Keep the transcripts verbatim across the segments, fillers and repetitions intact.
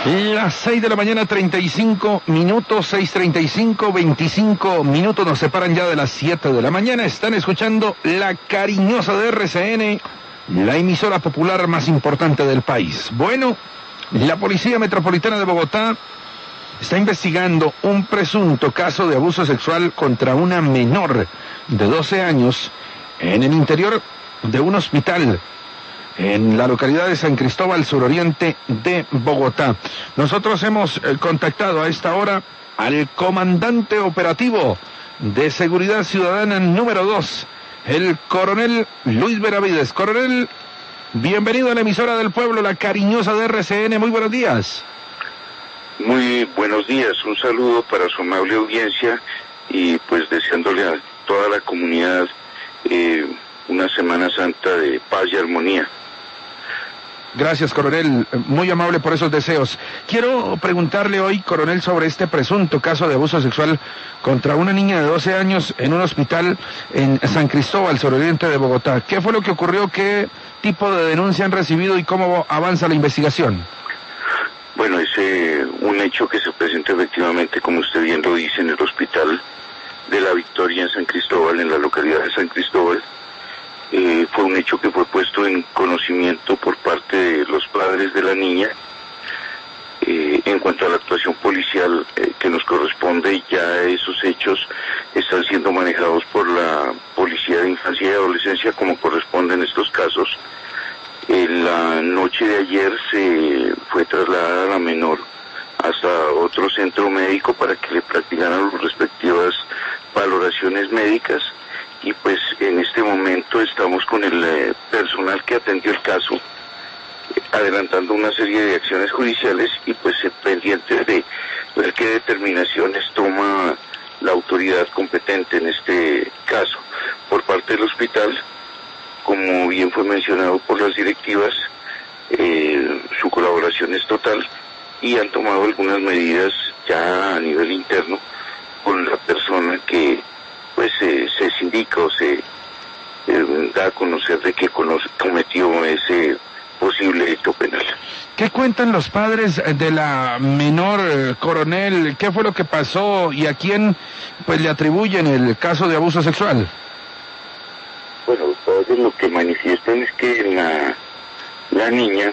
Las seis de la mañana, treinta y cinco minutos, seis treinta y cinco, veinticinco minutos nos separan ya de las siete de la mañana. Están escuchando La Cariñosa de R C N, la emisora popular más importante del país. Bueno, la Policía Metropolitana de Bogotá está investigando un presunto caso de abuso sexual contra una menor de doce años en el interior de un hospital en la localidad de San Cristóbal, suroriente de Bogotá. Nosotros hemos eh, contactado a esta hora al comandante operativo de Seguridad Ciudadana número dos, el coronel Luis Benavides. Coronel, bienvenido a la emisora del pueblo, La Cariñosa de R C N. Muy buenos días. Muy buenos días, un saludo para su amable audiencia y pues deseándole a toda la comunidad eh, una Semana Santa de paz y armonía. Gracias, coronel, muy amable por esos deseos. Quiero preguntarle hoy, coronel, sobre este presunto caso de abuso sexual contra una niña de doce años en un hospital en San Cristóbal, suroriente de Bogotá. ¿Qué fue lo que ocurrió? ¿Qué tipo de denuncia han recibido y cómo avanza la investigación? Bueno, es eh, un hecho que se presenta efectivamente, como usted bien lo dice, en el hospital de la Victoria en San Cristóbal, en la localidad de San Cristóbal. Eh, fue un hecho que fue puesto en conocimiento por parte de los padres de la niña. Eh, en cuanto a la actuación policial eh, que nos corresponde, ya esos hechos están siendo manejados por la Policía de Infancia y Adolescencia como corresponde en estos casos. En la noche de ayer se fue trasladada la menor hasta otro centro médico para que le practicaran las respectivas valoraciones médicas. Y pues en este momento estamos con el eh, personal que atendió el caso, eh, adelantando una serie de acciones judiciales y pues eh, pendientes de ver qué determinaciones toma la autoridad competente en este caso. Por parte del hospital, como bien fue mencionado por las directivas, eh, su colaboración es total y han tomado algunas medidas ya a nivel interno con la persona que pues eh, se sindica o se eh, da a conocer de que conoce, cometió ese posible hecho penal. ¿Qué cuentan los padres de la menor, eh, coronel? ¿Qué fue lo que pasó y a quién pues le atribuyen el caso de abuso sexual? Bueno, los padres lo que manifiestan es que la, la niña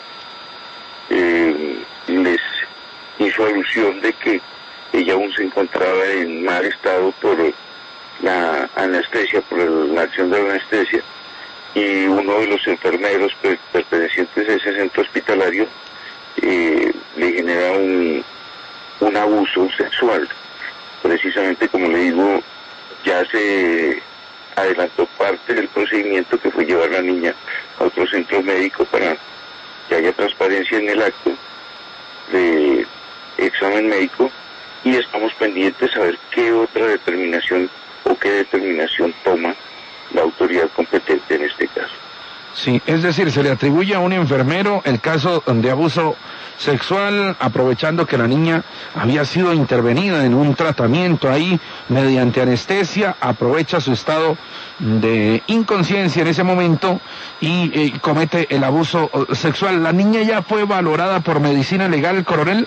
eh, les hizo alusión de que ella aún se encontraba en mal estado por la anestesia, por la acción de la anestesia, y uno de los enfermeros pertenecientes a ese centro hospitalario eh, le genera un, un abuso sexual. Precisamente, como le digo, ya se adelantó parte del procedimiento que fue llevar a la niña a otro centro médico para que haya transparencia en el acto de examen médico y estamos pendientes a ver qué otra determinación o qué determinación toma la autoridad competente en este caso. Sí, es decir, se le atribuye a un enfermero el caso de abuso sexual, aprovechando que la niña había sido intervenida en un tratamiento ahí mediante anestesia, aprovecha su estado de inconsciencia en ese momento y eh, comete el abuso sexual. ¿La niña ya fue valorada por medicina legal, coronel?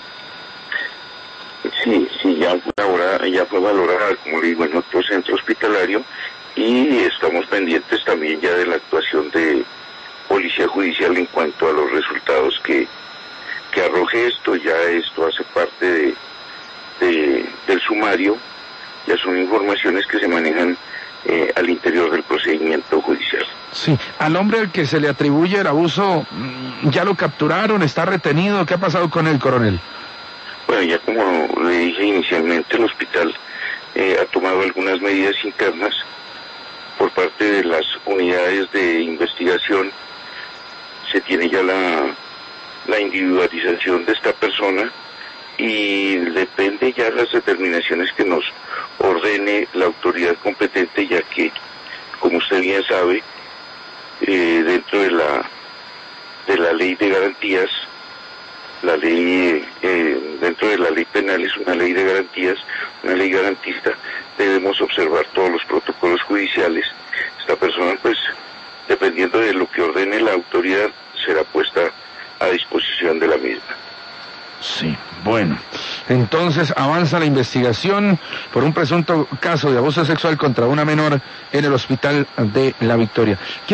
Sí, sí, ya fue valorada, ya fue valorada, como le digo, en otro centro hospitalario y estamos pendientes también ya de la actuación de Policía Judicial en cuanto a los resultados que, que arroje esto. Ya esto hace parte de, de, del sumario, ya son informaciones que se manejan eh, al interior del procedimiento judicial. Sí, al hombre al que se le atribuye el abuso, ¿ya lo capturaron? ¿Está retenido? ¿Qué ha pasado con él, coronel? Bueno, ya como le dije inicialmente, el hospital eh, ha tomado algunas medidas internas por parte de las unidades de investigación. Se tiene ya la, la individualización de esta persona y depende ya de las determinaciones que nos ordene la autoridad competente, ya que, como usted bien sabe, eh, dentro de la, de la ley de garantías, la ley, eh, dentro de la ley penal es una ley de garantías, una ley garantista, debemos observar todos los protocolos judiciales. Esta persona, pues, dependiendo de lo que ordene la autoridad, será puesta a disposición de la misma. Sí, bueno. Entonces avanza la investigación por un presunto caso de abuso sexual contra una menor en el hospital de La Victoria.